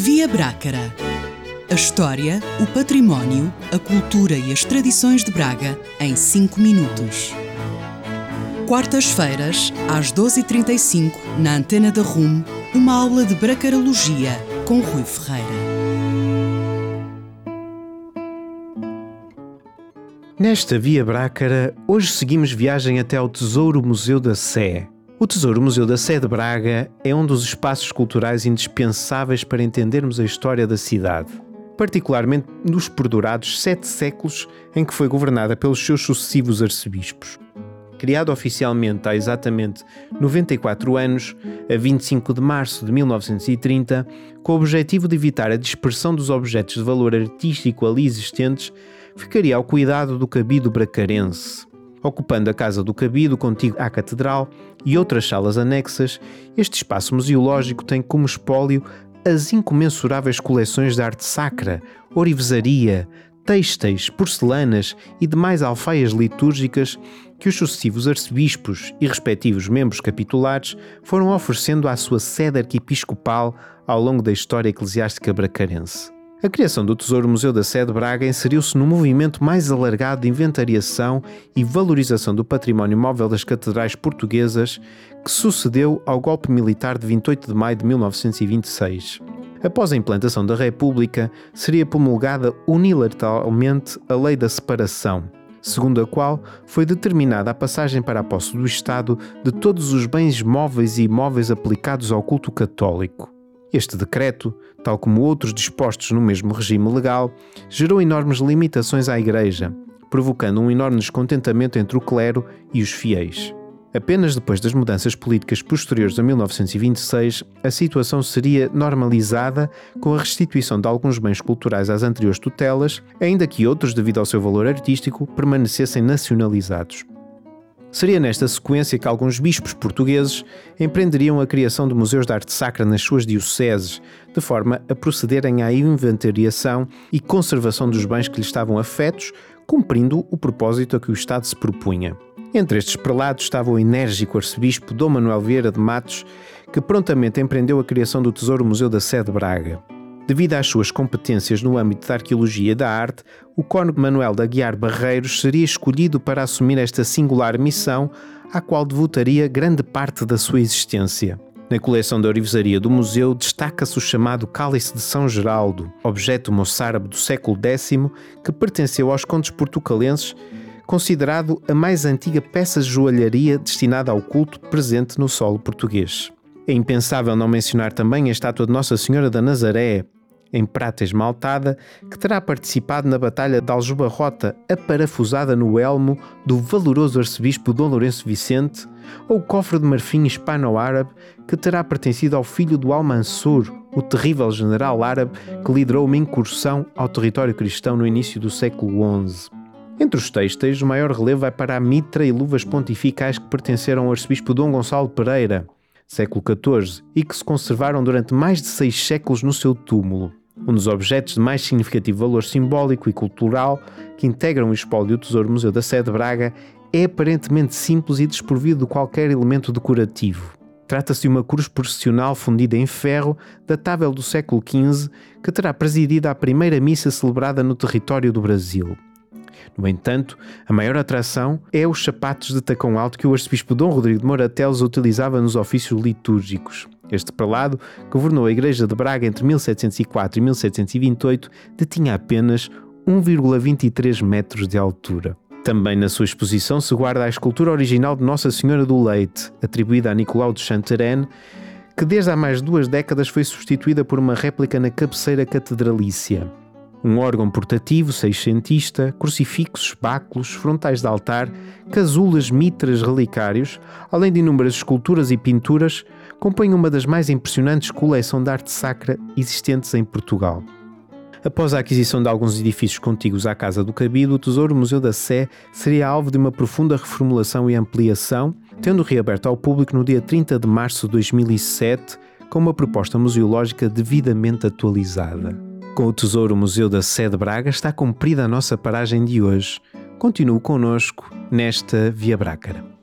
Via Brácara. A história, o património, a cultura e as tradições de Braga em 5 minutos. Quartas-feiras, às 12h35, na Antena da RUM, uma aula de bracarologia com Rui Ferreira. Nesta Via Brácara, hoje seguimos viagem até ao Tesouro Museu da Sé. O Tesouro Museu da Sé de Braga é um dos espaços culturais indispensáveis para entendermos a história da cidade, particularmente nos perdurados 7 séculos em que foi governada pelos seus sucessivos arcebispos. Criado oficialmente há exatamente 94 anos, a 25 de março de 1930, com o objetivo de evitar a dispersão dos objetos de valor artístico ali existentes, ficaria ao cuidado do Cabido Bracarense. Ocupando a Casa do Cabido, contígua à Catedral e outras salas anexas, este espaço museológico tem como espólio as incomensuráveis coleções de arte sacra, orivesaria, têxteis, porcelanas e demais alfaias litúrgicas que os sucessivos arcebispos e respectivos membros capitulares foram oferecendo à sua sede arquiepiscopal ao longo da história eclesiástica bracarense. A criação do Tesouro Museu da Sé de Braga inseriu-se no movimento mais alargado de inventariação e valorização do património móvel das catedrais portuguesas que sucedeu ao golpe militar de 28 de maio de 1926. Após a implantação da República, seria promulgada unilateralmente a Lei da Separação, segundo a qual foi determinada a passagem para a posse do Estado de todos os bens móveis e imóveis aplicados ao culto católico. Este decreto, tal como outros dispostos no mesmo regime legal, gerou enormes limitações à Igreja, provocando um enorme descontentamento entre o clero e os fiéis. Apenas depois das mudanças políticas posteriores a 1926, a situação seria normalizada com a restituição de alguns bens culturais às anteriores tutelas, ainda que outros, devido ao seu valor artístico, permanecessem nacionalizados. Seria nesta sequência que alguns bispos portugueses empreenderiam a criação de museus de arte sacra nas suas dioceses, de forma a procederem à inventariação e conservação dos bens que lhes estavam afetos, cumprindo o propósito a que o Estado se propunha. Entre estes prelados estava o enérgico arcebispo Dom Manuel Vieira de Matos, que prontamente empreendeu a criação do Tesouro Museu da Sé de Braga. Devido às suas competências no âmbito da arqueologia e da arte, o cônego Manuel de Aguiar Barreiros seria escolhido para assumir esta singular missão, à qual devotaria grande parte da sua existência. Na coleção da orivesaria do museu destaca-se o chamado Cálice de São Geraldo, objeto moçárabe do século X, que pertenceu aos condes portucalenses, considerado a mais antiga peça de joalharia destinada ao culto presente no solo português. É impensável não mencionar também a estátua de Nossa Senhora da Nazaré, em prata esmaltada, que terá participado na Batalha de Aljubarrota, aparafusada no elmo do valoroso arcebispo Dom Lourenço Vicente, ou o cofre de marfim hispano-árabe, que terá pertencido ao filho do Al-Mansur, o terrível general árabe que liderou uma incursão ao território cristão no início do século XI. Entre os têxteis, o maior relevo vai para a mitra e luvas pontificais que pertenceram ao arcebispo Dom Gonçalo Pereira, século XIV, e que se conservaram durante mais de 6 séculos no seu túmulo. Um dos objetos de mais significativo valor simbólico e cultural que integram o espólio do Tesouro Museu da Sé de Braga é aparentemente simples e desprovido de qualquer elemento decorativo. Trata-se de uma cruz processional fundida em ferro, datável do século XV, que terá presidido a primeira missa celebrada no território do Brasil. No entanto, a maior atração é os sapatos de tacão alto que o arcebispo Dom Rodrigo de Moura Teles utilizava nos ofícios litúrgicos. Este prelado, que governou a Igreja de Braga entre 1704 e 1728, detinha apenas 1,23 metros de altura. Também na sua exposição se guarda a escultura original de Nossa Senhora do Leite, atribuída a Nicolau de Chantereine, que desde há mais de 2 décadas foi substituída por uma réplica na cabeceira catedralícia. Um órgão portativo, seiscentista, crucifixos, báculos, frontais de altar, casulas, mitras, relicários, além de inúmeras esculturas e pinturas, compõem uma das mais impressionantes coleções de arte sacra existentes em Portugal. Após a aquisição de alguns edifícios contíguos à Casa do Cabido, o Tesouro Museu da Sé seria alvo de uma profunda reformulação e ampliação, tendo reaberto ao público no dia 30 de março de 2007, com uma proposta museológica devidamente atualizada. Com o Tesouro Museu da Sé de Braga está cumprida a nossa paragem de hoje. Continue connosco nesta Via Brácara.